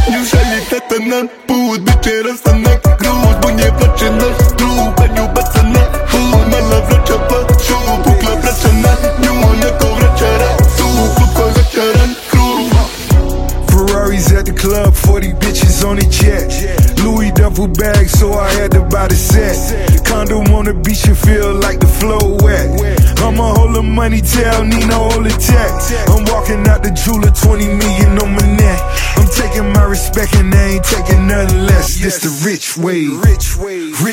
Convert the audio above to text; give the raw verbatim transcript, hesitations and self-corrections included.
Usually tatanan, put bitches rastanak, cruise, bunye platinum, true, when you batsana, food, my love rachapa, show, pukla prachana, you wanna go rachara, so, pukla racharan, crew. Ferraris at the club, forty bitches on the jet. Louis duffel bag, so I had to buy the set. Condo on the beach, you feel like the flow wet. I'ma hold the money, tell Nina hold the tech. I'm walking out the jeweler, twenty million on my neck. I'm taking my respect and I ain't taking nothing less. This the rich way.